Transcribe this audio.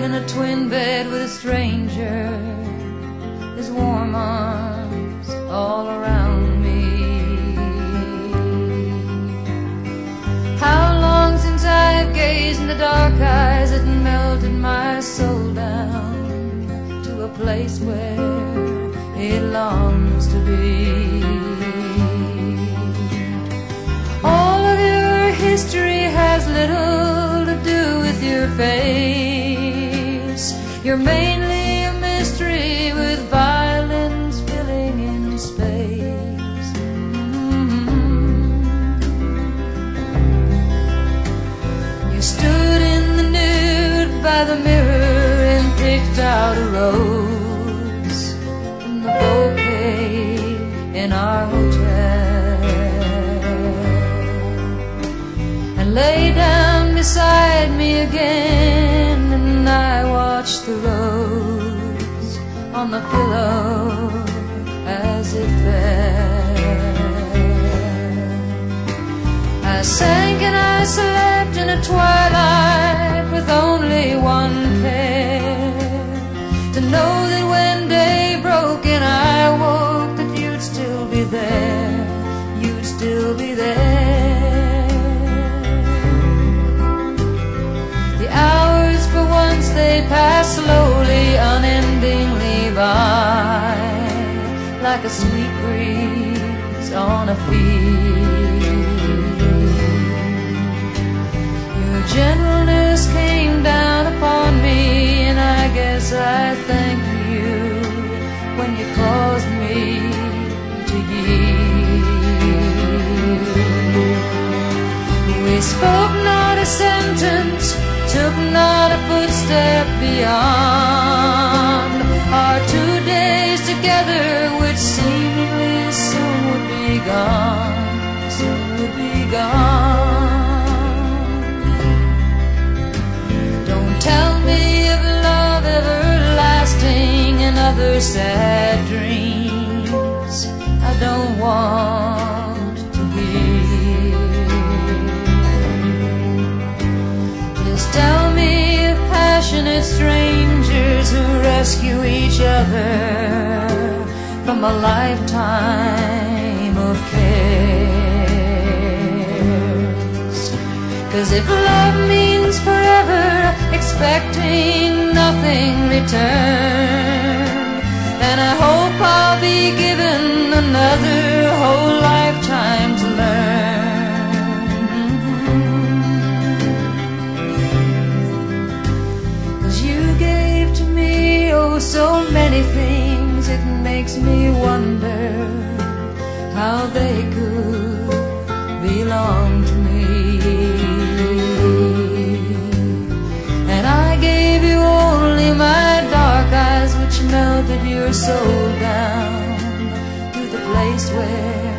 night in a twin bed with a stranger, his warm arms all around me. How long since I've gazed in the dark eyes that melted my soul down to a place where it longs to be. All of your history has little to do with your face. You're mainly a mystery with violins filling in space. You stood in the nude by the mirror and picked out a rose from the bouquet in our hotel, and lay down beside me again, and I watched the rose on the pillow as it fell. I sank and I slept in a twilight with only one care, to know that when day broke and I woke, that you'd still be there, you'd still be there. The hours for once they pass slowly, unendingly by, like a sweet breeze on a field. Your gentleness came down upon me, and I guess I thank you when you caused me to yield. We spoke not a sentence, took not a footstep beyond our 2 days together, which seemingly soon would be gone, soon would be gone. Don't tell me of love everlasting and other sad dreams I don't want to hear. Just tell me of passionate strangers who rescue each other from a lifetime of cares. 'Cause if love means forever, expecting nothing return, then I hope I'll be given another whole lifetime to learn. 'Cause you gave to me, oh, so many things, it makes me wonder how they could belong to me. And I gave you only my dark eyes, which melted your soul down to the place where